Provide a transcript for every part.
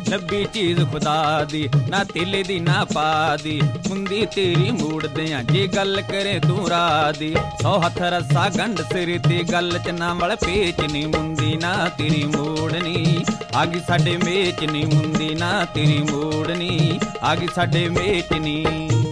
ਲੱਭੀ ਚੀਜ਼ ਖੁਦਾ ਦੀ, ਨਾ ਤਿਲ ਦੀ ਨਾ ਪਾ ਦੀ। ਮੁੰਦੀ ਤੇਰੀ ਮੂੜਦਿਆਂ ਜੇ ਗੱਲ ਕਰੇ ਤੂੰ ਰਾਹ ਦੀ। 100 ਹੱਥ ਰੱਸਾ ਗੰਢ ਸਿਰ ਤੇ ਗੱਲ ਚ ਨਾ ਮਲ ਪੇਚ ਨੀ। ਮੁੰਦੀ ਨਾ ਤੇਰੀ ਮੋੜਨੀ ਆ ਗਈ ਸਾਡੇ ਮੇਚ ਨੀ। ਮੁੰਦੀ ਨਾ ਤੇਰੀ ਮੋੜਨੀ ਆ ਗਈ ਸਾਡੇ ਮੇਚ ਨੀ।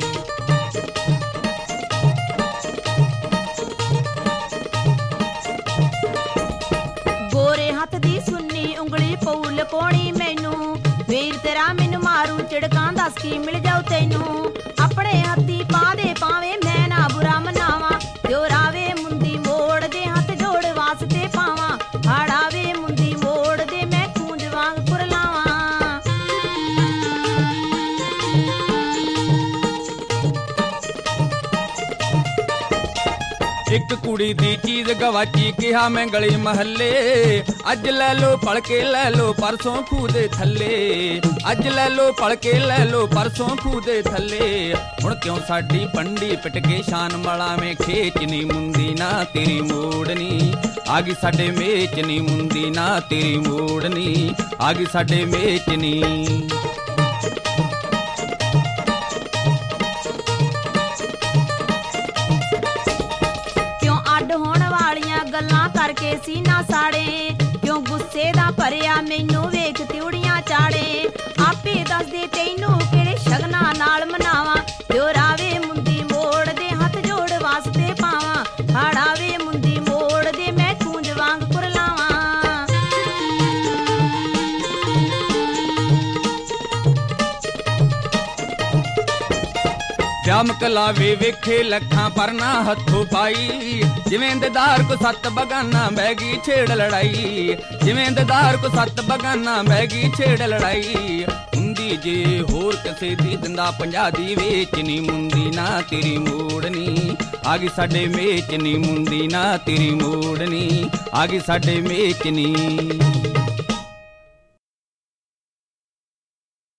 ਗੋਰੇ ਹੱਥ ਦੀ ਸੁੰਨੀ ਉਂਗਲੀ ਪਊ ਲਕੋਣੀ ਮੈਨੂੰ। ਵੀਰ ਤੇਰਾ ਮੈਨੂੰ ਮਾਰੂ ਝਿੜਕਾਂ, ਦੱਸ ਕੀ ਮਿਲ ਜਾਊ ਤੈਨੂੰ। ਆਪਣੇ ਹੱਥੀ ਪਾ ਦੇ ਪਾਵੇਂ ਮੈਂ ਨਾ ਬੁਰਾ ਮਨਾਵਾਂ। ਦਿਓਰਾਵੇ ਮੁੰਦੀ ਮੋੜ ਦੇ ਹੱਥ ਜੋੜ ਵਾਸਤੇ ਪਾਵਾਂ। ਹਾੜਾਵੇ ਮੁੰਦੀ ਮੋੜ ਦੇ ਮੈਂ ਕੂੰਜ ਵਾਂਗ ਕੁਰਲਾਵਾਂ। ਇੱਕ ਕੁੜੀ ਦੀ ਚੀਜ਼ ਗਵਾਚੀ ਕਿਹਾ ਮੈਂ ਗਲੀ ਮਹੱਲੇ। ਅੱਜ ਲੈ ਲੋ ਫੜ ਕੇ ਲੈ ਲੋ ਪਰਸੋਂ ਖੂਹ ਦੇ ਥੱਲੇ। ਅੱਜ ਲੈ ਲੋ ਫੜ ਕੇ ਲੈ ਲੋ ਪਰਸੋਂ ਖੂਹ ਦੇ ਥੱਲੇ। ਹੁਣ ਕਿਉਂ ਸਾਡੀ ਪੰਡੀ ਪਿਟ ਕੇ ਸ਼ਾਨ ਮਲਾਵੇਂ ਖੇਚ ਨੀ। ਮੁੰਦੀ ਨਾ ਤੇਰੀ ਮੋੜਨੀ ਆ ਗਈ ਸਾਡੇ ਮੇਚ ਨੀ। ਮੁੰਦੀ ਨਾ ਤੇਰੀ ਮੋੜਨੀ ਆ ਗਈ ਸਾਡੇ ਮੇਚ ਨੀ। ਹੋਣ ਵਾਲੀਆਂ ਗੱਲਾਂ ਕਰਕੇ ਸੀਨਾ ਸਾੜੇ। ਕਿਉਂ ਗੁੱਸੇ ਦਾ ਭਰਿਆ ਮੈਨੂੰ ਵੇਖ ਤਿਉੜੀਆਂ ਚਾੜੇ। ਆਪੇ ਦੱਸ ਦੇ ਤੈਨੂੰ ਕਿਹੜੇ ਸ਼ਗਨਾਂ ਨਾਲ ਮਨਾਵਾਂ। ਦਿਓਰਾਵੇ ਮੁੰਦੀ ਮੋੜ ਦੇ ਹੱਥ ਜੋੜ ਵਾਸਤੇ ਪਾਵਾਂ। ਹਾੜਾਵੇ ਮੁੰਦੀ ਮੋੜ ਦੇ ਮੈਂ ਕੂੰਜ ਵਾਂਗ ਕੁਰਲਾਵਾਂ। ਚਮਕਲਾਵੇ ਵੇਖੇ ਲੱਖਾਂ ਪਰ ਨਾ ਹੱਥੋਂ ਪਾਈ। ਜਿਵੇਂ ਦਦਾਰ ਕੋ 7 ਬਗਾਨਾ ਬਹਿ ਗਈ ਛੇੜ ਲੜਾਈ। ਜਿਵੇਂ ਦਦਾਰ ਕੋ 7 ਬਗਾਨਾ ਬਹਿ ਗਈ ਛੇੜ ਲੜਾਈ। ਹੁੰਦੀ ਜੇ ਹੋਰ ਕਿਸੇ ਦੀ ਦਿੰਦਾ 50 ਦੀ ਵੇਚਨੀ। ਮੁੰਦੀ ਨਾ ਤੇਰੀ ਮੋੜਨੀ ਆ ਗਈ ਸਾਡੇ ਮੇਚ ਨੀ। ਮੁੰਦੀ ਨਾ ਤੇਰੀ ਮੋੜਨੀ ਆ ਗਈ ਸਾਡੇ ਮੇਚ ਨੀ।